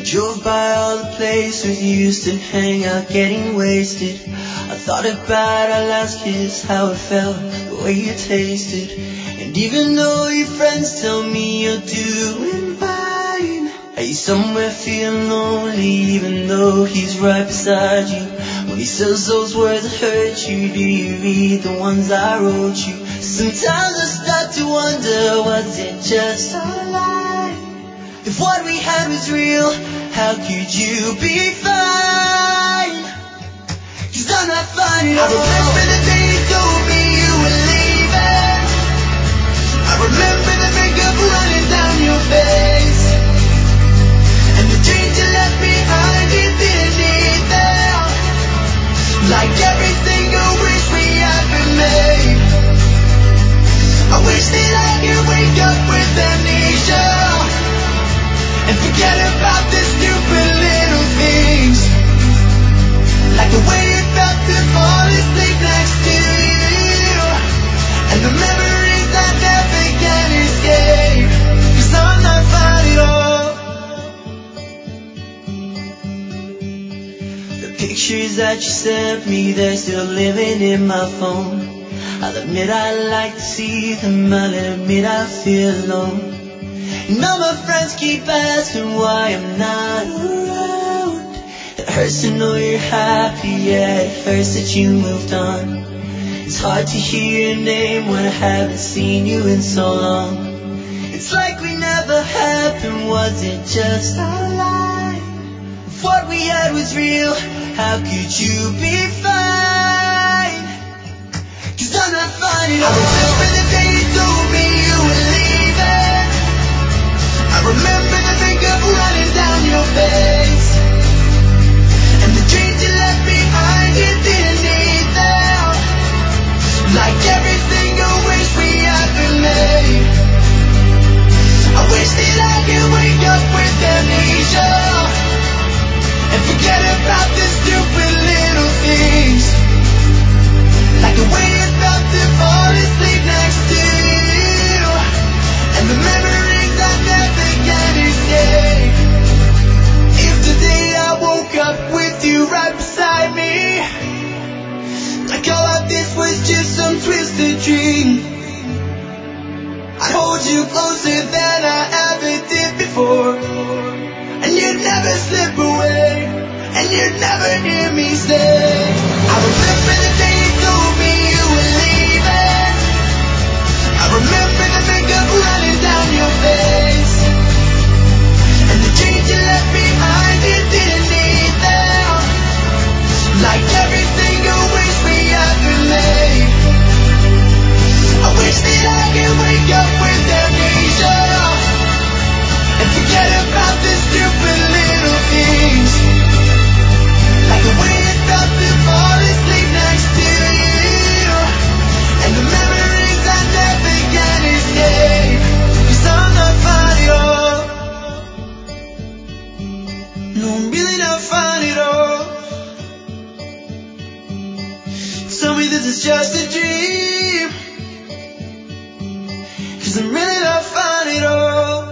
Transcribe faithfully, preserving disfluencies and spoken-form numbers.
drove by all the places we used to hang out, getting wasted. I thought about our last kiss, how it felt, the way you tasted. And even though your friends tell me you're doing fine, are you somewhere feeling lonely, even though he's right beside you? When he says those words that hurt you, do you read the ones I wrote you? Sometimes I start to wonder, was it just a lie? If what we had was real, how could you be fine? Cause I'm not fine at all. I remember the day you told me you were leaving. I remember the makeup running down your face, and the dreams you left behind you didn't need them. Like everything I wish we had been made. I wish that I could wake up with amnesia and forget about the stupid little things, like the way it felt to fall asleep next to you, and the memories I never can escape. Cause I'm not fine at all. The pictures that you sent me, they're still living in my phone. I'll admit I like to see them, I'll admit I feel alone. And all my friends keep asking why I'm not around. It hurts to know you're happy, yeah, it hurts that you moved on. It's hard to hear your name when I haven't seen you in so long. It's like we never happened, was it just a lie? If what we had was real, how could you be fine? Cause I'm not fine at all. I remember the day you told me you were leaving. I remember the makeup running down your face, and the dreams you left behind you didn't need them. Like everything I wish we had been made. I wish that I could wake up with amnesia and forget about the stupid little things, like the way it felt to fall asleep next to you, and the memories I never can escape. If today I woke up with you right beside me, like all of this was just some twisted dream, I'd hold you closer than I ever did before, and you'd never slip away, and you'd never hear me say, I remember the day you told me you were leaving. I remember the makeup running down your face, and the dreams you left behind you didn't need them. Like everything I wish we had been made. I wish that I could wake up with amnesia and forget about the stupid little things, like the way it felt to fall asleep next to you, and the memories I never can escape. Cause I'm not fine at all. No, I'm really not fine at all. Tell me this is just a dream, cause I'm really not fine at all.